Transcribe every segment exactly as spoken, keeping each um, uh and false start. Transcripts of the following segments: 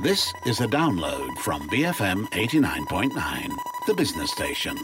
This is a download from B F M eighty-nine point nine, the business station.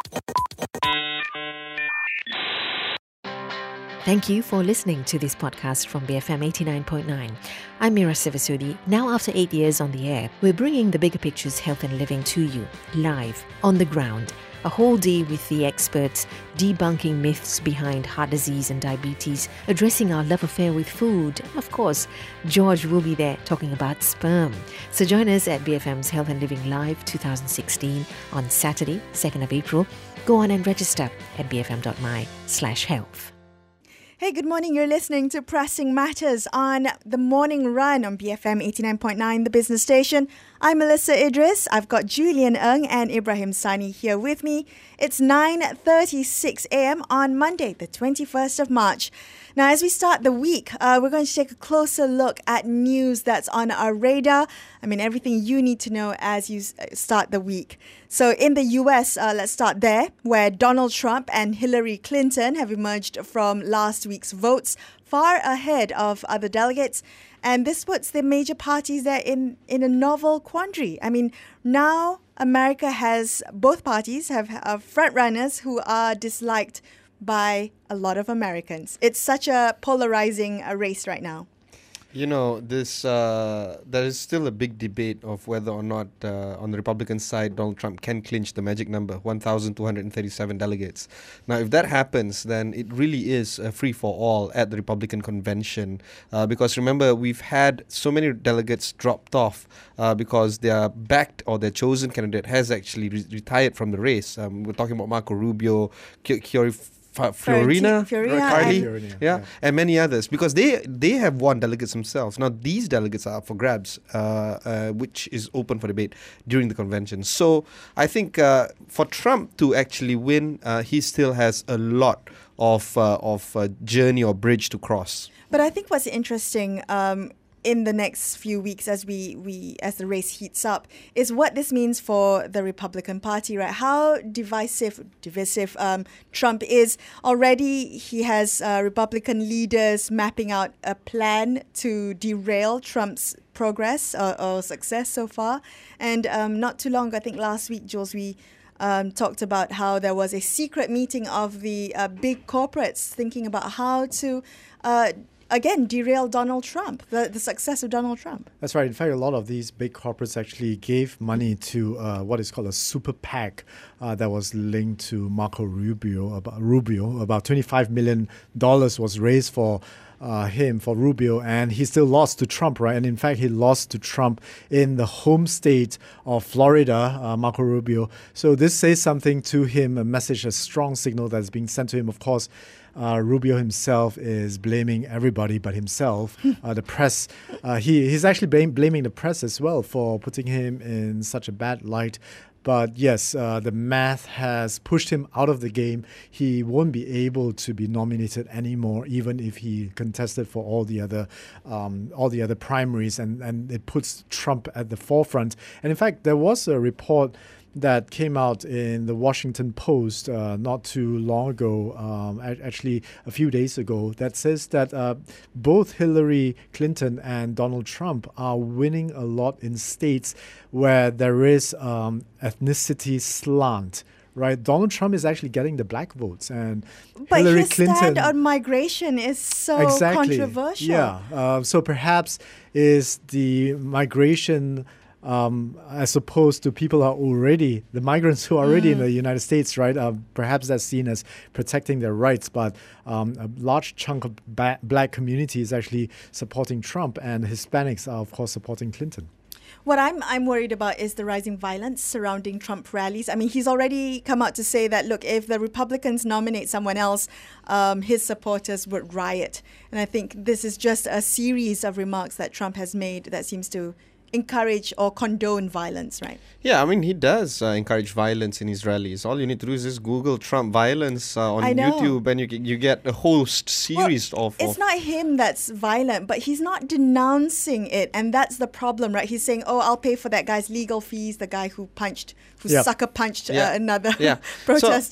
Thank you for listening to this podcast from B F M eighty-nine point nine. I'm Mira Sivasudi. Now, after eight years on the air, we're bringing the Bigger Pictures Health and Living to you, live, on the ground. A whole day with the experts, debunking myths behind heart disease and diabetes, addressing our love affair with food. Of course, George will be there talking about sperm. So join us at B F M's Health and Living Live twenty sixteen on Saturday, second of April. Go on and register at bfm.my slash health. Hey, good morning. You're listening to Pressing Matters on The Morning Run on B F M eighty-nine point nine, the business station. I'm Melissa Idris. I've got Julian Ng and Ibrahim Sani here with me. It's nine thirty-six a.m. on Monday, the twenty-first of March. Now, as we start the week, uh, we're going to take a closer look at news that's on our radar. I mean, everything you need to know as you start the week. So in the U S, uh, let's start there, where Donald Trump and Hillary Clinton have emerged from last week's votes far ahead of other delegates. And this puts the major parties there in, in a novel quandary. I mean, now America has, both parties have uh, front runners who are disliked by a lot of Americans. It's such a polarizing uh, race right now. You know, this uh, there is still a big debate of whether or not uh, on the Republican side, Donald Trump can clinch the magic number, one thousand two hundred thirty-seven delegates. Now, if that happens, then it really is a free-for-all at the Republican convention. Uh, because remember, we've had so many delegates dropped off uh, because their backed or their chosen candidate has actually re- retired from the race. Um, we're talking about Marco Rubio, Chiori Fiorina, Fiorina Cardi, and yeah, yeah, and many others, because they they have won delegates themselves. Now these delegates are up for grabs, uh, uh, which is open for debate during the convention. So I think uh, for Trump to actually win, uh, he still has a lot of uh, of uh, journey or bridge to cross. But I think what's interesting um, in the next few weeks as we, we as the race heats up is what this means for the Republican Party, right? How divisive divisive um, Trump is. Already he has uh, Republican leaders mapping out a plan to derail Trump's progress or, or success so far. And um, not too long, I think last week, Jules, we Um, talked about how there was a secret meeting of the uh, big corporates thinking about how to, uh, again, derail Donald Trump, the, the success of Donald Trump. That's right. In fact, a lot of these big corporates actually gave money to uh, what is called a super PAC uh, that was linked to Marco Rubio. About Rubio, about twenty-five million dollars was raised for Uh, him, for Rubio, and he still lost to Trump, right? And in fact, he lost to Trump in the home state of Florida, uh, Marco Rubio. So this says something to him, a message, a strong signal that's being sent to him. Of course, uh, Rubio himself is blaming everybody but himself. uh, the press, uh, he he's actually blame, blaming the press as well for putting him in such a bad light. But yes, uh, the math has pushed him out of the game. He won't be able to be nominated anymore, even if he contested for all the other, um, all the other primaries, and, and it puts Trump at the forefront. And in fact, there was a report that came out in the Washington Post uh, not too long ago, um, actually a few days ago, that says that uh, both Hillary Clinton and Donald Trump are winning a lot in states where there is um, ethnicity slant. Right, Donald Trump is actually getting the black votes, and but Hillary his Clinton. stand on migration is so exactly. controversial. Yeah, uh, so perhaps is the migration. Um, as opposed to people who are already, the migrants who are already mm. in the United States, right? Uh, perhaps that's seen as protecting their rights, but um, a large chunk of ba- black community is actually supporting Trump, and Hispanics are, of course, supporting Clinton. What I'm I'm worried about is the rising violence surrounding Trump rallies. I mean, he's already come out to say that, look, if the Republicans nominate someone else, um, his supporters would riot. And I think this is just a series of remarks that Trump has made that seems to encourage or condone violence, right? Yeah, I mean, he does uh, encourage violence in his rallies. All you need to do is just Google Trump violence uh, on YouTube, and you you get a whole series well, of... It's of not him that's violent, but he's not denouncing it, and that's the problem, right? He's saying, oh, I'll pay for that guy's legal fees, the guy who punched, who yep. sucker punched yeah. uh, another yeah. protester. So,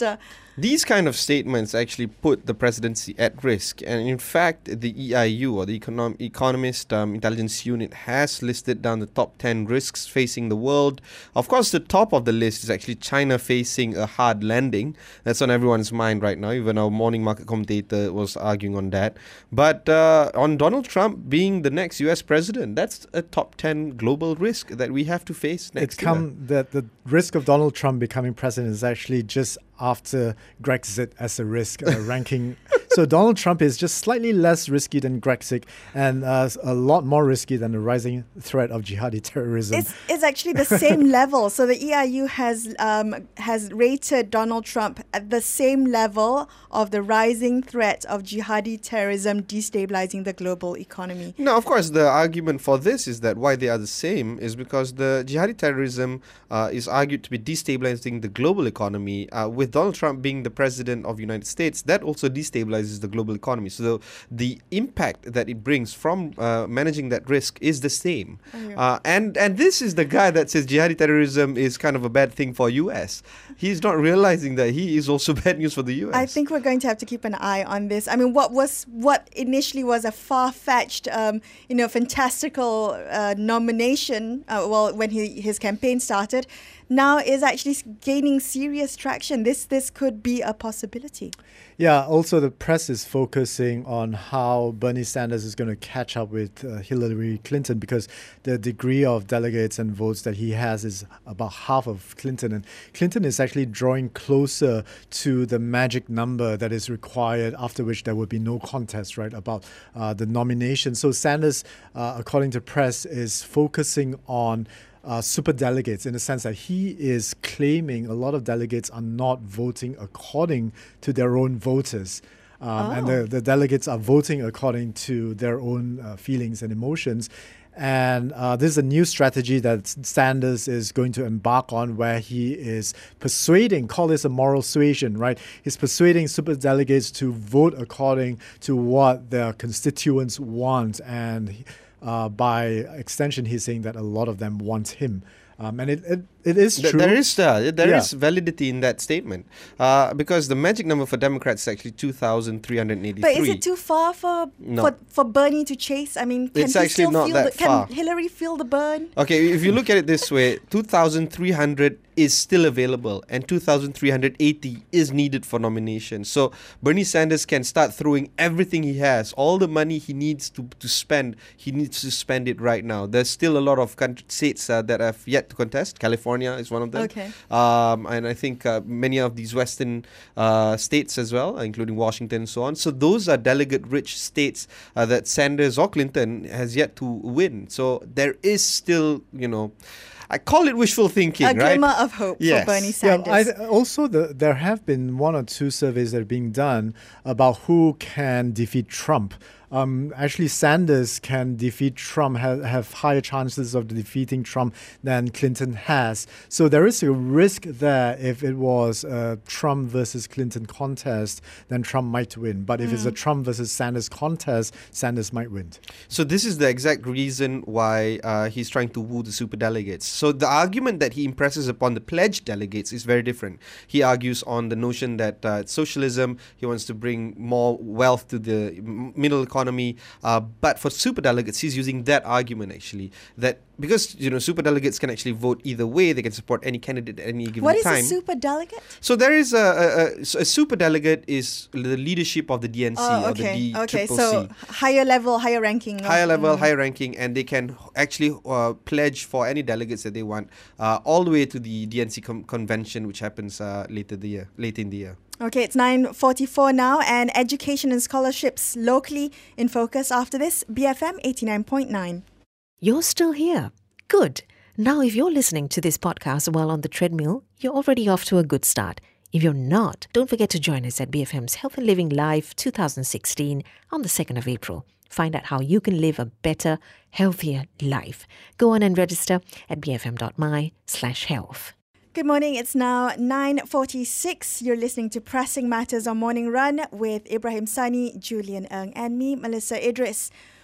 These kind of statements actually put the presidency at risk. And in fact, the E I U, or the Econom- Economist um, Intelligence Unit, has listed down the top ten risks facing the world. Of course, the top of the list is actually China facing a hard landing. That's on everyone's mind right now. Even our morning market commentator was arguing on that. But uh, on Donald Trump being the next U S president, that's a top ten global risk that we have to face next It's come year. the, the risk of Donald Trump becoming president is actually just after Brexit as a risk uh, ranking. So Donald Trump is just slightly less risky than Brexit and uh, a lot more risky than the rising threat of jihadi terrorism. It's, it's actually the same level. So the E I U has um, has rated Donald Trump at the same level of the rising threat of jihadi terrorism destabilizing the global economy. No, of course, the argument for this is that why they are the same is because the jihadi terrorism uh, is argued to be destabilizing the global economy. Uh, with Donald Trump being the president of the United States, that also destabilizes the global economy. So the impact that it brings from uh, managing that risk is the same. Oh, yeah. uh, and, and this is the guy that says jihadi terrorism is kind of a bad thing for U S. He's not realizing that he is also bad news for the U S. I think we're going to have to keep an eye on this. I mean, what was what initially was a far-fetched, um, you know, fantastical uh, nomination, uh, well, when he, his campaign started, now is actually gaining serious traction. This this could be a possibility. Yeah, also the press is focusing on how Bernie Sanders is going to catch up with uh, Hillary Clinton, because the degree of delegates and votes that he has is about half of Clinton. And Clinton is actually drawing closer to the magic number that is required, after which there would be no contest, right, about uh, the nomination. So Sanders, uh, according to press, is focusing on Uh, super delegates, in the sense that he is claiming a lot of delegates are not voting according to their own voters. Um, Oh. And the, the delegates are voting according to their own uh, feelings and emotions. And uh, this is a new strategy that Sanders is going to embark on, where he is persuading, call this a moral suasion, right? He's persuading super delegates to vote according to what their constituents want. And Uh, by extension, he's saying that a lot of them want him. Um, and it, it, it is Th- true. There is uh, there Yeah. is validity in that statement, uh, because the magic number for Democrats is actually two thousand three hundred eighty-three. But is it too far for No. for, for Bernie to chase? I mean, can It's he actually still not feel that the, can far. Hillary feel the burn? Okay, if you look at it this way, two thousand three hundred is still available and two thousand three hundred eighty is needed for nomination. So Bernie Sanders can start throwing everything he has, all the money he needs to, to spend, he needs to spend it right now. There's still a lot of country, states uh, that have yet to contest. California is one of them. Okay. Um, and I think uh, many of these Western uh, states as well, including Washington and so on. So those are delegate-rich states uh, that Sanders or Clinton has yet to win. So there is still, you know, I call it wishful thinking, A right? glimmer of hope Yes. for Bernie Yeah, Sanders. I, also, the, there have been one or two surveys that are being done about who can defeat Trump. Um, actually, Sanders can defeat Trump, have, have higher chances of defeating Trump than Clinton has. So there is a risk there. If it was a Trump versus Clinton contest, then Trump might win. But if Mm. it's a Trump versus Sanders contest, Sanders might win. So this is the exact reason why uh, he's trying to woo the superdelegates. So the argument that he impresses upon the pledged delegates is very different. He argues on the notion that uh, socialism, he wants to bring more wealth to the m- middle economy. Uh, but for superdelegates, he's using that argument actually, that because, you know, superdelegates can actually vote either way. They can support any candidate at any given What is time. a super delegate? So there is a, a, a, so a superdelegate is the leadership of the D N C Oh, or okay. the Okay, D C C C. so higher level, higher ranking. of- Higher level, mm. higher ranking, and they can actually uh, pledge for any delegates that they want, uh, all the way to the D N C com- convention, which happens uh, later the year, late in the year. Okay, it's nine forty-four now, and education and scholarships locally in focus after this. B F M eighty-nine point nine. You're still here. Good. Now, if you're listening to this podcast while on the treadmill, you're already off to a good start. If you're not, don't forget to join us at B F M's Health and Living Live twenty sixteen on the second of April. Find out how you can live a better, healthier life. Go on and register at bfm.my slash health. Good morning. It's now nine forty-six. You're listening to Pressing Matters on Morning Run with Ibrahim Sani, Julian Ng, and me, Melissa Idris.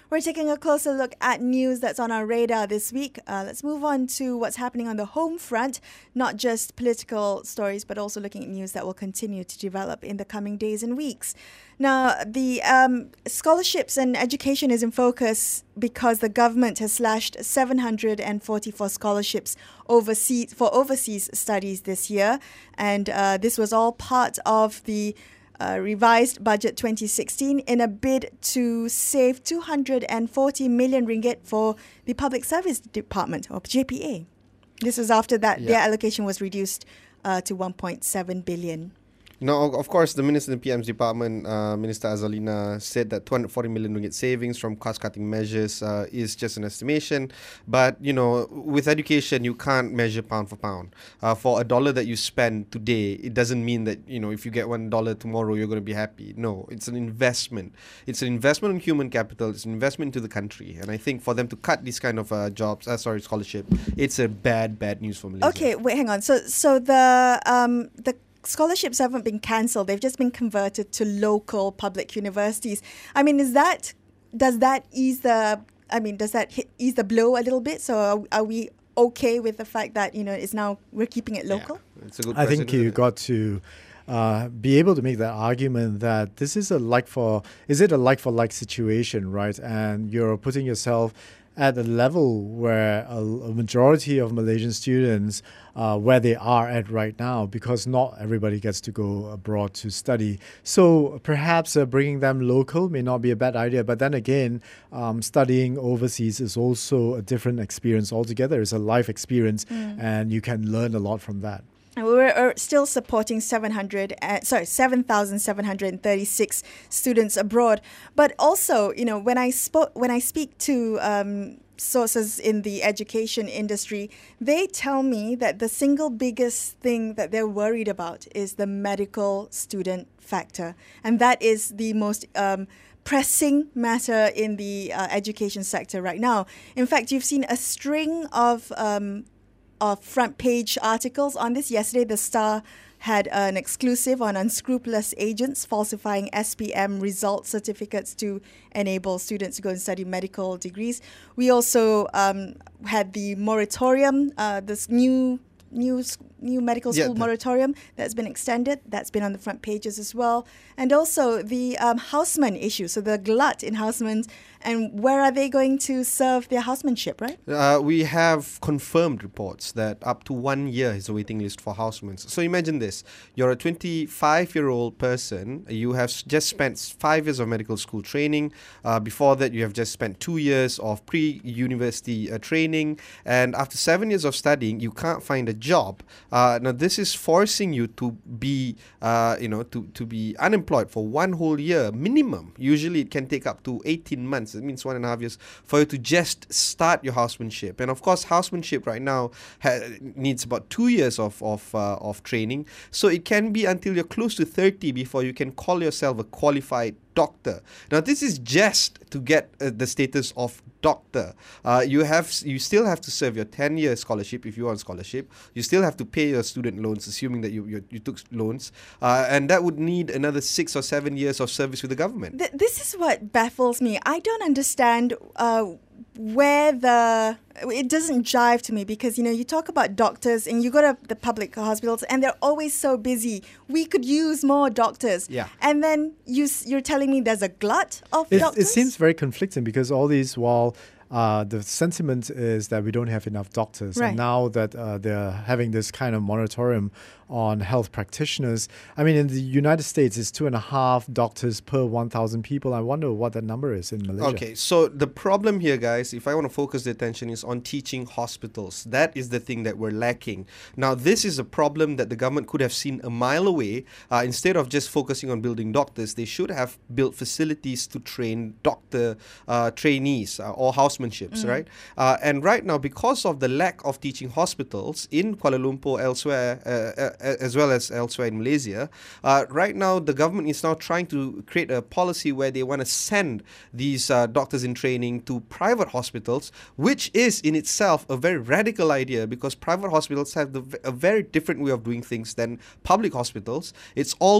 We're taking a closer look at news that's on our radar this week. Uh, let's move on to what's happening on the home front, not just political stories, but also looking at news that will continue to develop in the coming days and weeks. Now, the um, scholarships and education is in focus because the government has slashed seven hundred forty-four scholarships overseas for overseas studies this year. And uh, this was all part of the Uh, revised budget twenty sixteen in a bid to save two hundred forty million ringgit for the Public Service Department, or J P A. This was after that Yeah. their allocation was reduced uh, to one point seven billion. No, of course, the Minister in the P M's department, uh, Minister Azalina, said that two hundred forty million ringgit savings from cost-cutting measures uh, is just an estimation. But, you know, with education, you can't measure pound for pound. Uh, for a dollar that you spend today, it doesn't mean that, you know, if you get one dollar tomorrow, you're going to be happy. No, it's an investment. It's an investment in human capital. It's an investment into the country. And I think for them to cut these kind of uh, jobs, uh, sorry, scholarship, it's a bad, bad news for Malaysia. Okay, wait, hang on. So, so the um, the scholarships haven't been cancelled. They've just been converted to local public universities. I mean, is that does that ease the? I mean, does that hit, ease the blow a little bit? So, are, are we okay with the fact that you know it's now we're keeping it local? Yeah, it's a good I think precedent, you isn't it? got to uh, be able to make that argument that this is a like for is it a like for like situation, right? And you're putting yourself at a level where a, a majority of Malaysian students, uh, where they are at right now, because not everybody gets to go abroad to study. So perhaps uh, bringing them local may not be a bad idea. But then again, um, studying overseas is also a different experience altogether. It's a life experience, Mm. and you can learn a lot from that. And We're uh, still supporting seven hundred, uh, sorry, seven thousand seven hundred thirty-six students abroad. But also, you know, when I spoke, when I speak to um, sources in the education industry, they tell me that the single biggest thing that they're worried about is the medical student factor, and that is the most um, pressing matter in the uh, education sector right now. In fact, you've seen a string of um, of front page articles on this. Yesterday, The Star had an exclusive on unscrupulous agents falsifying S P M result certificates to enable students to go and study medical degrees. We also um, had the moratorium, uh, this new new new medical Yeah, school the- moratorium that's been extended. That's been on the front pages as well. And also the um, houseman issue, so the glut in housemen, and where are they going to serve their housemanship, right? Uh, we have confirmed reports that up to one year is a waiting list for housemen. So imagine this. You're a twenty-five-year-old person. You have s- just spent five years of medical school training. Uh, before that, you have just spent two years of pre-university uh, training. And after seven years of studying, you can't find a job. Uh, now, this is forcing you to be, uh, you know, to, to be unemployed for one whole year minimum. Usually, it can take up to eighteen months. It means one and a half years for you to just start your housemanship. And of course, housemanship right now ha- needs about two years of of uh, of training. So it can be until you're close to thirty before you can call yourself a qualified doctor. Now, this is just to get uh, the status of doctor. Uh, you have you still have to serve your ten-year scholarship if you're on scholarship. You still have to pay your student loans, assuming that you you, you took loans, uh, and that would need another six or seven years of service with the government. Th- this is what baffles me. I don't understand uh, where the it doesn't jive to me, because you know you talk about doctors and you go to the public hospitals and they're always so busy. We could use more doctors. Yeah. And then you s- you're telling me there's a glut of It, doctors. it seems very conflicting, because all these while uh, the sentiment is that we don't have enough doctors, Right. and now that uh, they're having this kind of moratorium on health practitioners. I mean, in the United States, it's two and a half doctors per one thousand people. I wonder what that number is in Malaysia. Okay, so the problem here, guys, if I want to focus the attention, is on teaching hospitals. That is the thing that we're lacking. Now, this is a problem that the government could have seen a mile away. Uh, instead of just focusing on building doctors, they should have built facilities to train doctor uh, trainees uh, or housemanships, Mm. right? Uh, and right now, because of the lack of teaching hospitals in Kuala Lumpur, elsewhere, uh, uh, as well as elsewhere in Malaysia, uh, right now the government is now trying to create a policy where they want to send these uh, doctors in training to private hospitals, which is in itself a very radical idea, because private hospitals have the, a very different way of doing things than public hospitals. It's always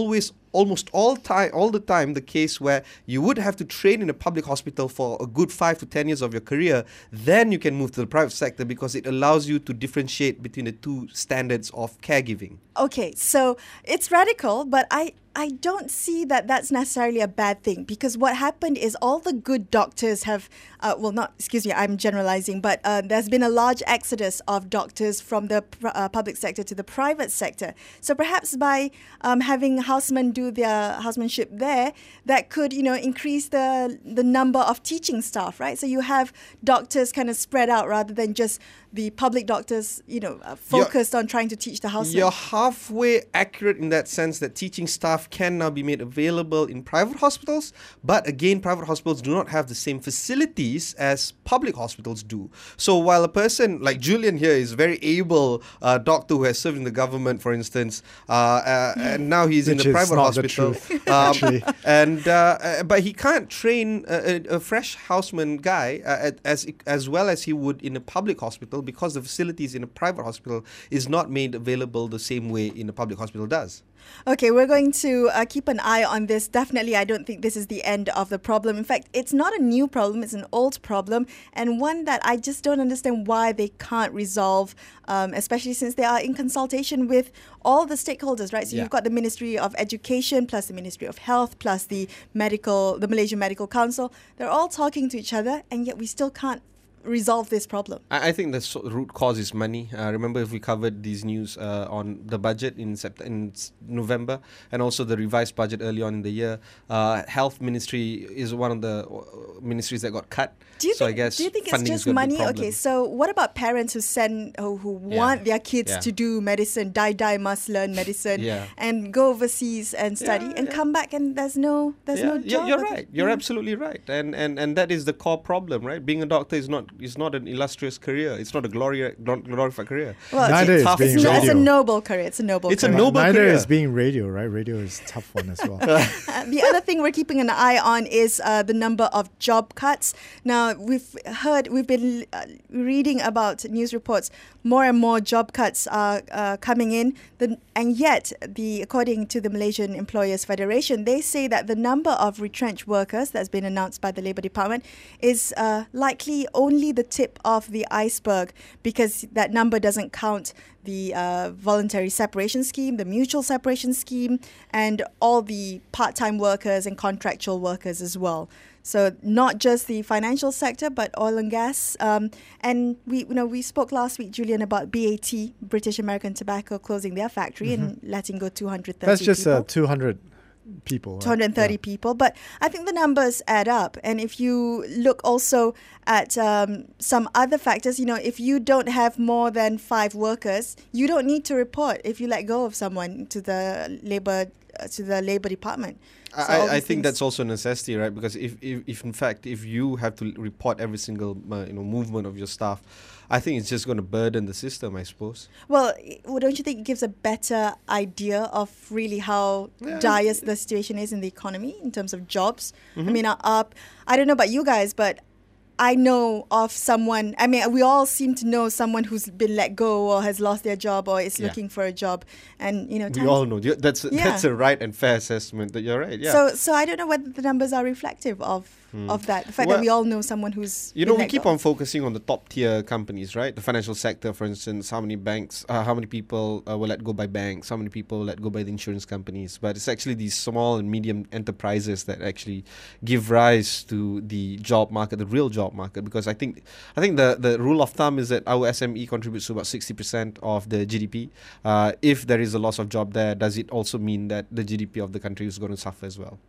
almost all time, all the time, the case where you would have to train in a public hospital for a good five to ten years of your career. Then you can move to the private sector because it allows you to differentiate between the two standards of caregiving. Okay, so it's radical, but I, I don't see that that's necessarily a bad thing, because what happened is all the good doctors have, uh, well, not, excuse me, I'm generalizing, but uh, there's been a large exodus of doctors from the pr- uh, public sector to the private sector. So perhaps by um, having housemen do their housemanship there, that could, you know, increase the the number of teaching staff, right? So you have doctors kind of spread out rather than just the public doctors, you know, uh, focused you're, on trying to teach the housemen. You're halfway accurate in that sense that teaching staff can now be made available in private hospitals, but again, private hospitals do not have the same facilities as public hospitals do. So while a person like Julian here is very able uh, doctor who has served in the government, for instance, uh, uh, and now he's Which in the is private not the hospital, truth, um, actually. and uh, uh, but he can't train a, a, a fresh houseman guy uh, as as well as he would in a public hospital, because the facilities in a private hospital is not made available the same way in a public hospital does. Okay, we're going to uh, keep an eye on this. Definitely, I don't think this is the end of the problem. In fact, it's not a new problem, it's an old problem, and one that I just don't understand why they can't resolve, um, especially since they are in consultation with all the stakeholders, right? So Yeah. you've got the Ministry of Education, plus the Ministry of Health, plus the medical, the Malaysian Medical Council. They're all talking to each other, and yet we still can't resolve this problem. I, I think the so- root cause is money. Uh, remember, if we covered these news uh, on the budget in Sept- in s- November, and also the revised budget early on in the year, uh, Health Ministry is one of the uh, ministries that got cut. Do you so think, I guess do you think it's funding is just gonna be a money? problem. Okay, so what about parents who send, who, who Yeah. want their kids Yeah. to do medicine, die, die, must learn medicine, Yeah. and go overseas and study, Yeah, and yeah. come back and there's no, there's yeah, no yeah, job. you're Okay. right. You're Yeah. absolutely right, and and and that is the core problem, right? Being a doctor is not is not an illustrious career. It's not a glory glor- glorified career. Well, Neither it's, is tough being it's, no- it's a radio. noble career. It's a noble It's a career. noble Neither career. is being radio, right? Radio is a tough one as well. Uh, the other thing we're keeping an eye on is uh, the number of job cuts. Now, we've heard, we've been uh, reading about news reports, more and more job cuts are uh, coming in. The, and yet, the according to the Malaysian Employers Federation, they say that the number of retrenched workers that's been announced by the Labour Department is uh, likely only the tip of the iceberg, because that number doesn't count the uh, voluntary separation scheme, the mutual separation scheme, and all the part-time workers and contractual workers as well. So not just the financial sector, but oil and gas. Um, and we, you know, we spoke last week, Julian, about B A T, British American Tobacco, closing their factory mm-hmm. and letting go two hundred thirty That's just people. uh, two hundred people. Right? two hundred thirty Yeah. people, but I think the numbers add up. And if you look also at um, some other factors, you know, if you don't have more than five workers, you don't need to report if you let go of someone to the labor uh, to the labor department. So all I, I these think things- that's also a necessity, right? Because if, if, if in fact, if you have to report every single uh, you know movement of your staff, I think it's just going to burden the system, I suppose. Well, i- well, don't you think it gives a better idea of really how Yeah. dire the situation is in the economy in terms of jobs? Mm-hmm. I mean, uh, up. I don't know about you guys, but I know of someone. I mean, we all seem to know someone who's been let go or has lost their job or is Yeah. looking for a job, and you know, We times- all know. You- That's Yeah. that's a right and fair assessment. That you're right. Yeah. So, so I don't know whether the numbers are reflective of of that. The fact Well, that we all know someone who's You been know, we let keep go. on focusing on the top tier companies, right? The financial sector, for instance, how many banks, uh, how many people uh, were let go by banks, how many people were let go by the insurance companies. But it's actually these small and medium enterprises that actually give rise to the job market, the real job market. Because I think, I think the, the rule of thumb is that our S M E contributes to about sixty percent of the G D P. Uh, if there is a loss of job there, does it also mean that the G D P of the country is going to suffer as well?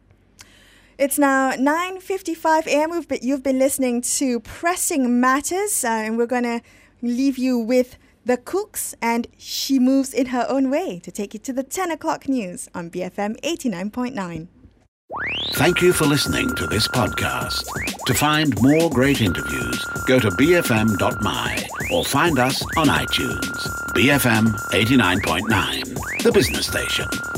It's now nine fifty-five a.m. We've been, you've been listening to Pressing Matters, uh, and we're going to leave you with The Cooks and She Moves in Her Own Way to take you to the ten o'clock news on B F M eighty-nine point nine. Thank you for listening to this podcast. To find more great interviews, go to b f m dot m y or find us on iTunes. B F M eighty-nine point nine, the business station.